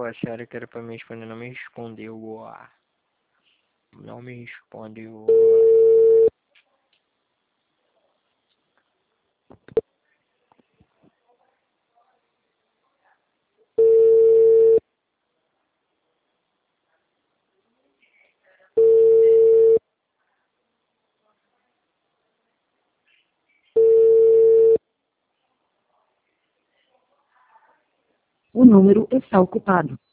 Pô, a senhora que era pra me responder não me respondeu. Não me respondeu. O número está ocupado.